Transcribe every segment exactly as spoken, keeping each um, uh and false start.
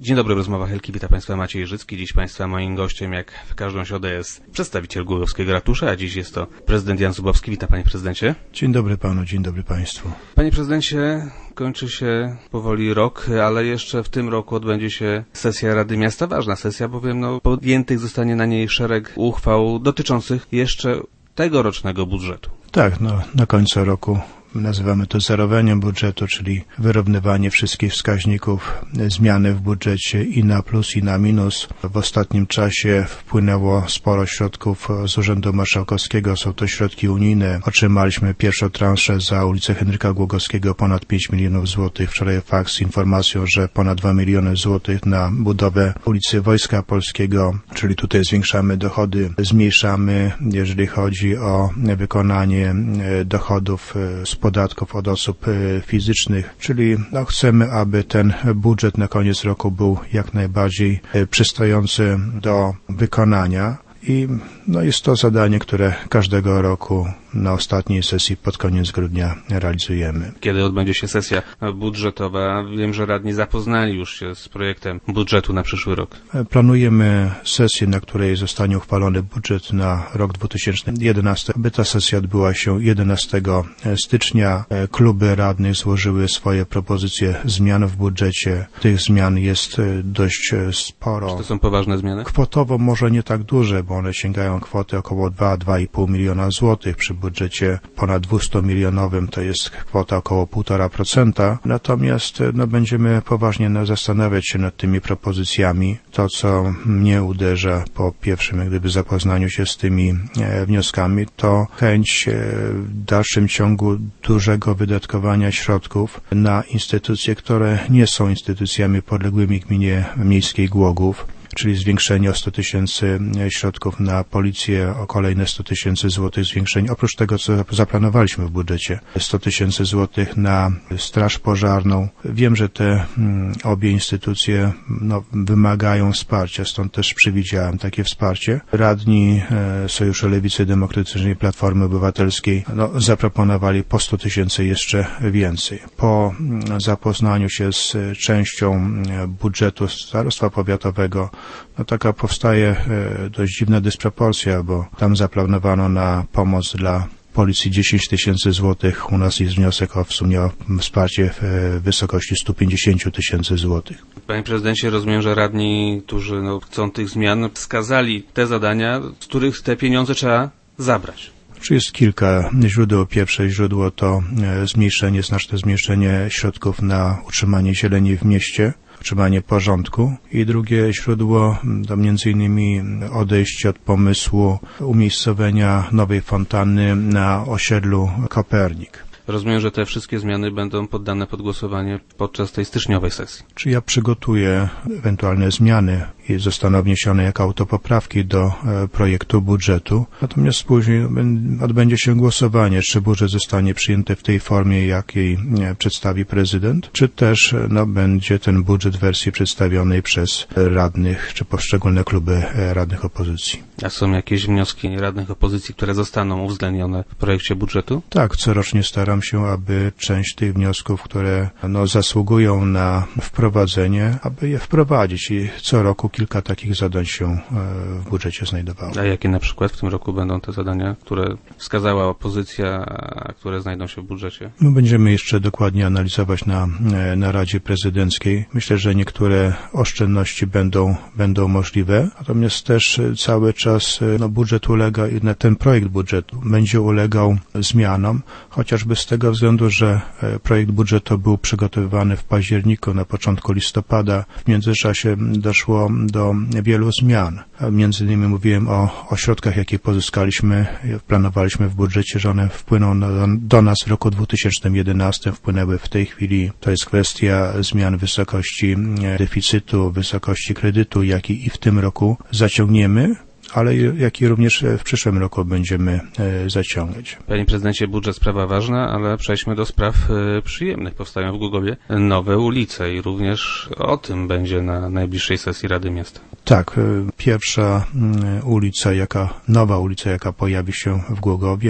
Dzień dobry, rozmowa Helki, witam Państwa Maciej Życki. Dziś Państwa moim gościem, jak w każdą środę, jest przedstawiciel Głogowskiego ratusza, a dziś jest to prezydent Jan Zubowski. Witam Panie Prezydencie. Dzień dobry Panu, dzień dobry Państwu. Panie Prezydencie, kończy się powoli rok, ale jeszcze w tym roku odbędzie się sesja Rady Miasta. Ważna sesja, bowiem no, podjętych zostanie na niej szereg uchwał dotyczących jeszcze tegorocznego budżetu. Tak, no na końcu roku nazywamy to zerowaniem budżetu, czyli wyrównywanie wszystkich wskaźników, zmiany w budżecie i na plus, i na minus. W ostatnim czasie wpłynęło sporo środków z Urzędu Marszałkowskiego, są to środki unijne. Otrzymaliśmy pierwszą transzę za ulicę Henryka Głogowskiego, ponad pięć milionów złotych. Wczoraj faks z informacją, że ponad dwa miliony złotych na budowę ulicy Wojska Polskiego, czyli tutaj zwiększamy dochody, zmniejszamy, jeżeli chodzi o wykonanie dochodów z podatków od osób fizycznych, czyli no, chcemy, aby ten budżet na koniec roku był jak najbardziej przystający do wykonania i no, jest to zadanie, które każdego roku na ostatniej sesji pod koniec grudnia realizujemy. Kiedy odbędzie się sesja budżetowa? Wiem, że radni zapoznali już się z projektem budżetu na przyszły rok. Planujemy sesję, na której zostanie uchwalony budżet na rok dwa tysiące jedenasty. By ta sesja odbyła się jedenastego stycznia. Kluby radnych złożyły swoje propozycje zmian w budżecie. Tych zmian jest dość sporo. Czy to są poważne zmiany? Kwotowo może nie tak duże, bo one sięgają kwoty około dwa do dwóch i pół miliona złotych. Przy budżecie ponad dwustomilionowym to jest kwota około półtora procent. Natomiast no, będziemy poważnie zastanawiać się nad tymi propozycjami. To, co mnie uderza po pierwszym jak gdyby zapoznaniu się z tymi e, wnioskami, to chęć e, w dalszym ciągu dużego wydatkowania środków na instytucje, które nie są instytucjami podległymi gminie miejskiej Głogów, czyli zwiększenie o sto tysięcy środków na policję, o kolejne sto tysięcy złotych zwiększenie, oprócz tego, co zaplanowaliśmy w budżecie, sto tysięcy złotych na straż pożarną. Wiem, że te mm, obie instytucje no, wymagają wsparcia, stąd też przewidziałem takie wsparcie. Radni e, Sojuszu Lewicy Demokratycznej Platformy Obywatelskiej no, zaproponowali po sto tysięcy jeszcze więcej. Po mm, zapoznaniu się z częścią budżetu Starostwa Powiatowego, no taka powstaje e, dość dziwna dysproporcja, bo tam zaplanowano na pomoc dla policji dziesięć tysięcy złotych, u nas jest wniosek o w sumie o wsparcie w wysokości sto pięćdziesiąt tysięcy złotych. Panie prezydencie, rozumiem, że radni, którzy no, chcą tych zmian, wskazali te zadania, z których te pieniądze trzeba zabrać. Czy jest kilka źródeł. Pierwsze źródło to zmniejszenie, znaczne zmniejszenie środków na utrzymanie zieleni w mieście, utrzymanie porządku, i drugie źródło to między innymi odejście od pomysłu umiejscowienia nowej fontanny na osiedlu Kopernik. Rozumiem, że te wszystkie zmiany będą poddane pod głosowanie podczas tej styczniowej sesji. Czy ja przygotuję ewentualne zmiany i zostaną wniesione jako autopoprawki do e, projektu budżetu, natomiast później odbędzie się głosowanie, czy budżet zostanie przyjęty w tej formie, jakiej e, przedstawi prezydent, czy też no, będzie ten budżet w wersji przedstawionej przez radnych, czy poszczególne kluby e, radnych opozycji. A są jakieś wnioski radnych opozycji, które zostaną uwzględnione w projekcie budżetu? Tak, corocznie staram się, aby część tych wniosków, które no, zasługują na wprowadzenie, aby je wprowadzić, i co roku kilka takich zadań się w budżecie znajdowało. A jakie na przykład w tym roku będą te zadania, które wskazała opozycja, a które znajdą się w budżecie? My będziemy jeszcze dokładnie analizować na, na Radzie Prezydenckiej. Myślę, że niektóre oszczędności będą, będą możliwe, natomiast też cały czas no, budżet ulega, ten projekt budżetu będzie ulegał zmianom, chociażby z tego względu, że projekt budżetu był przygotowywany w październiku, na początku listopada. W międzyczasie doszło do wielu zmian. Między innymi mówiłem o, o środkach, jakie pozyskaliśmy, planowaliśmy w budżecie, że one wpłyną do, do nas w roku dwa tysiące jedenastym, wpłynęły w tej chwili. To jest kwestia zmian wysokości deficytu, wysokości kredytu, jaki i w tym roku zaciągniemy, ale jak i również w przyszłym roku będziemy e, zaciągać. Panie prezydencie, budżet sprawa ważna, ale przejdźmy do spraw e, przyjemnych. Powstają w Głogowie nowe ulice i również o tym będzie na najbliższej sesji Rady Miasta. Tak, e, pierwsza e, ulica, jaka nowa ulica, jaka pojawi się w Głogowie,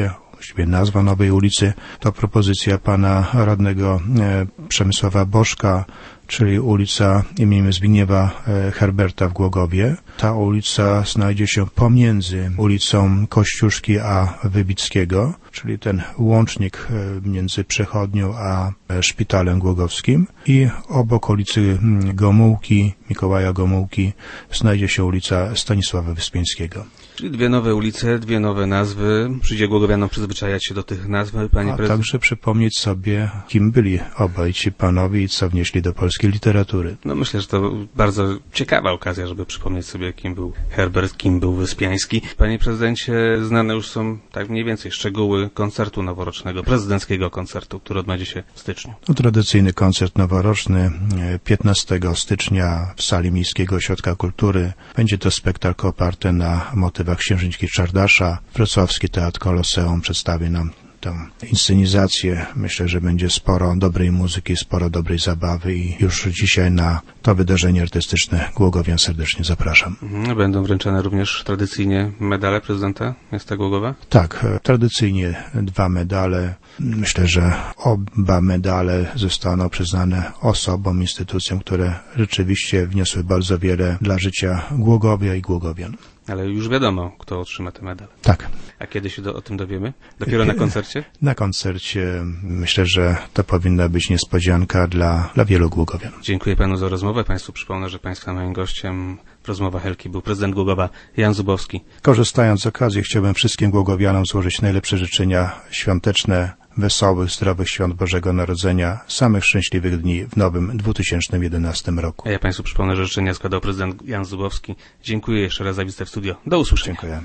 właściwie nazwa nowej ulicy, to propozycja pana radnego Przemysława Bożka, czyli ulica imieniem Zbigniewa Herberta w Głogowie. Ta ulica znajdzie się pomiędzy ulicą Kościuszki a Wybickiego, czyli ten łącznik między Przechodnią a Szpitalem Głogowskim, i obok ulicy Gomułki, Mikołaja Gomułki, znajdzie się ulica Stanisława Wyspiańskiego. Czyli dwie nowe ulice, dwie nowe nazwy. Przyjdzie Głogowianom przyzwyczajać się do tych nazw, panie A prezydent? także przypomnieć sobie, kim byli obaj ci panowie i co wnieśli do polskiej literatury. No myślę, że to bardzo ciekawa okazja, żeby przypomnieć sobie, kim był Herbert, kim był Wyspiański. Panie prezydencie, znane już są tak mniej więcej szczegóły koncertu noworocznego, prezydenckiego koncertu, który odbędzie się w styczniu. No, tradycyjny koncert noworoczny piętnastego stycznia w sali Miejskiego Ośrodka Kultury. Będzie to spektakl oparty na motywach Księżniczki Czardasza. Wrocławski Teatr Koloseum przedstawi nam tę inscenizację. Myślę, że będzie sporo dobrej muzyki, sporo dobrej zabawy i już dzisiaj na to wydarzenie artystyczne Głogowian serdecznie zapraszam. Będą wręczane również tradycyjnie medale prezydenta miasta Głogowa? Tak, tradycyjnie dwa medale. Myślę, że oba medale zostaną przyznane osobom, instytucjom, które rzeczywiście wniosły bardzo wiele dla życia Głogowia i Głogowian. Ale już wiadomo, kto otrzyma te medale. Tak. A kiedy się do, o tym dowiemy? Dopiero na koncercie? Na koncercie myślę, że to powinna być niespodzianka dla, dla wielu Głogowian. Dziękuję panu za rozmowę. Państwu przypomnę, że państwa moim gościem w rozmowach Helki był prezydent Głogowa Jan Zubowski. Korzystając z okazji, chciałbym wszystkim Głogowianom złożyć najlepsze życzenia świąteczne, wesołych, zdrowych świąt Bożego Narodzenia, samych szczęśliwych dni w nowym dwa tysiące jedenastym roku. A ja państwu przypomnę, że życzenia składał prezydent Jan Zubowski. Dziękuję jeszcze raz za wizytę w studio. Do usłyszenia. Dziękuję.